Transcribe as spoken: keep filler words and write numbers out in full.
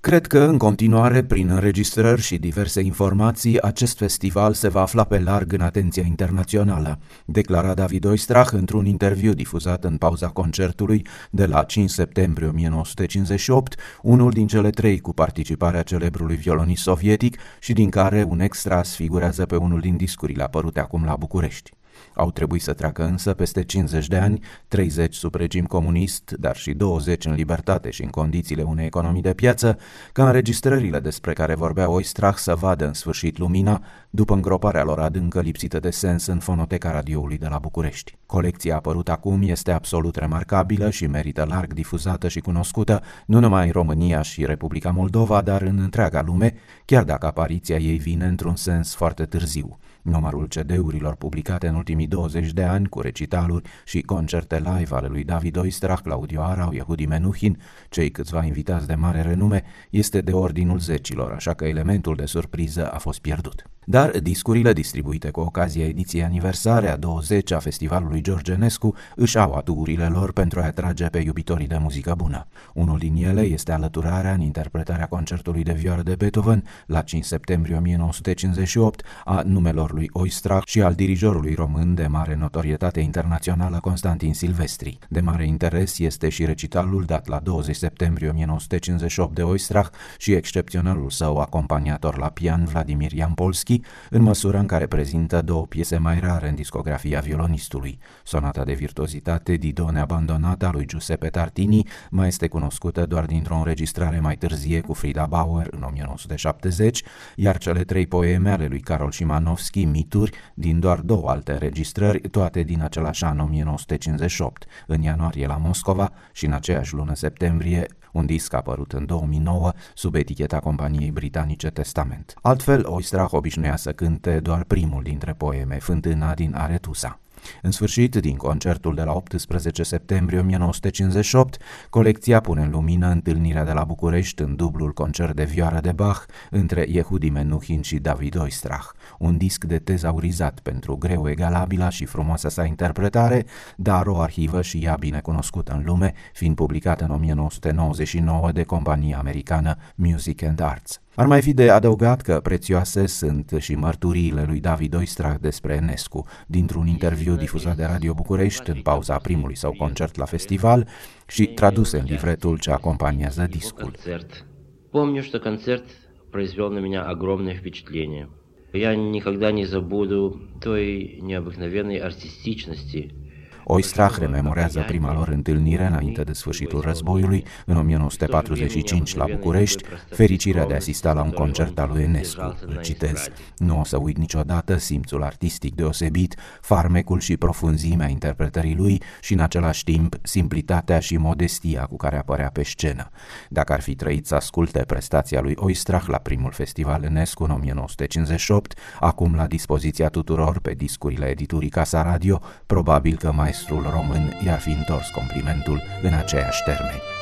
Cred că, în continuare, prin înregistrări și diverse informații, acest festival se va afla pe larg în atenția internațională, declara David Oistrakh într-un interviu difuzat în pauza concertului de la cinci septembrie o mie nouă sute cincizeci și opt, unul din cele trei cu participarea celebrului violonist sovietic și din care un extras figurează pe unul din discurile apărute acum la București. Au trebuit să treacă însă peste cincizeci de ani, treizeci sub regim comunist, dar și douăzeci în libertate și în condițiile unei economii de piață, ca înregistrările despre care vorbea Oistrakh să vadă în sfârșit lumina, după îngroparea lor adâncă lipsită de sens în fonoteca radioului de la București. Colecția apărută acum este absolut remarcabilă și merită larg difuzată și cunoscută, nu numai în România și Republica Moldova, dar în întreaga lume, chiar dacă apariția ei vine într-un sens foarte târziu. Numărul C D-urilor publicate în ultimii douăzeci de ani, cu recitaluri și concerte live ale lui David Oistrakh, Claudio Arau, Yehudi Menuhin, cei câțiva invitați de mare renume, este de ordinul zecilor, așa că elementul de surpriză a fost pierdut. Dar discurile distribuite cu ocazia ediției aniversare a douăzeci a Festivalului George Enescu își au aturile lor pentru a atrage pe iubitorii de muzică bună. Unul din ele este alăturarea în interpretarea concertului de vioară de Beethoven la cinci septembrie o mie nouă sute cincizeci și opt a numelor lui Oistrakh și al dirijorului român de mare notorietate internațională Constantin Silvestri. De mare interes este și recitalul dat la douăzeci septembrie o mie nouă sute cincizeci și opt de Oistrakh și excepționalul său acompaniator la pian Vladimir Jampolski, în măsura în care prezintă două piese mai rare în discografia violonistului. Sonata de virtuozitate Didone abandonata lui Giuseppe Tartini mai este cunoscută doar dintr-o înregistrare mai târzie cu Frida Bauer în o mie nouă sute șaptezeci, iar cele trei poeme ale lui Karol Szymanowski, Mituri, din doar două alte înregistrări, toate din același an o mie nouă sute cincizeci și opt, în ianuarie la Moscova și în aceeași lună septembrie, un disc apărut în două mii nouă sub eticheta companiei britanice Testament. Altfel, Oistrakh obișnuia să cânte doar primul dintre poeme, Fântâna din Aretusa. În sfârșit, din concertul de la optsprezece septembrie o mie nouă sute cincizeci și opt, colecția pune în lumină întâlnirea de la București în dublul concert de vioară de Bach între Yehudi Menuhin și David Oistrakh, un disc de tezaurizat pentru greu egalabila și frumoasa sa interpretare, dar o arhivă și ea bine cunoscută în lume, fiind publicată în o mie nouă sute nouăzeci și nouă de compania americană Music and Arts. Ar mai fi de adăugat că prețioase sunt și mărturiile lui David Oistrakh despre Enescu, dintr-un interviu difuzat de Radio București în pauza primului său concert la festival și traduse în livretul ce acompaniază discul. Помню, что концерт произвел на меня огромное впечатление. Я никогда не забуду той необыкновенной артистичности. Oistrakh rememorează prima lor întâlnire înainte de sfârșitul războiului, în o mie nouă sute patruzeci și cinci la București, fericirea de a asista la un concert al lui Enescu. Îl citez: nu o să uit niciodată simțul artistic deosebit, farmecul și profunzimea interpretării lui și în același timp simplitatea și modestia cu care apărea pe scenă. Dacă ar fi trăit să asculte prestația lui Oistrakh la primul festival Enescu în o mie nouă sute cincizeci și opt, acum la dispoziția tuturor pe discurile editurii Casa Radio, probabil că mai maestrul român i-ar fi întors complimentul în aceiași termeni.